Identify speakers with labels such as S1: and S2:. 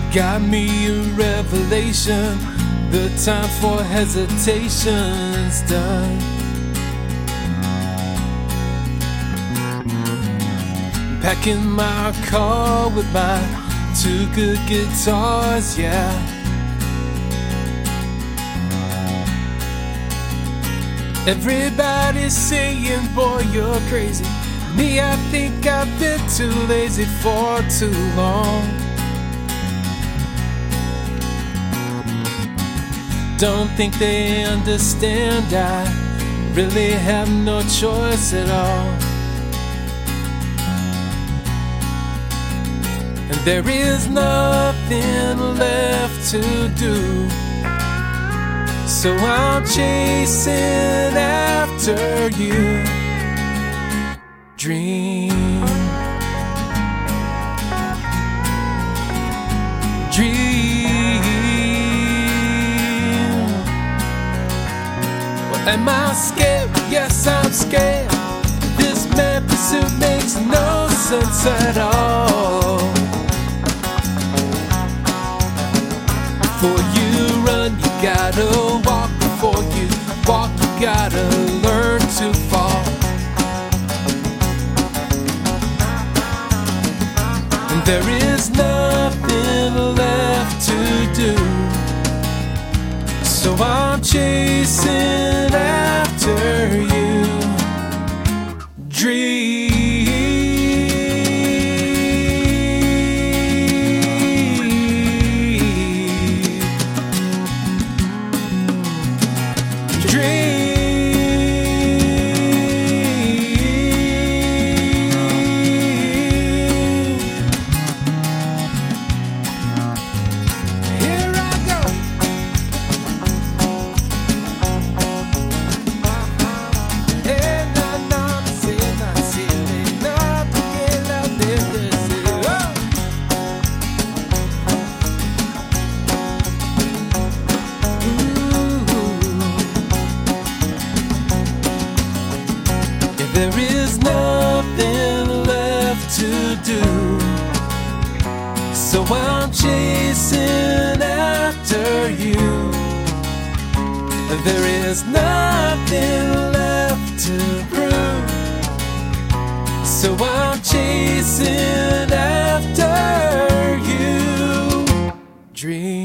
S1: got me a revelation. The time for hesitation's done. Packing my car with my 2 good guitars, yeah. Everybody's saying, boy, you're crazy. Me, I think I've been too lazy for too long. Don't think they understand, I really have no choice at all. And there is nothing left to do, so I'm chasing after you. Dream, dream. Well, am I scared? Yes, I'm scared. This mad pursuit makes no sense at all. Before you run, you gotta walk. Before you walk, you gotta learn to fall. And there is nothing left to do, so I'm chasing after you. Dream. There is nothing left to do, so I'm chasing after you. There is nothing left to prove, so I'm chasing after you. Dream.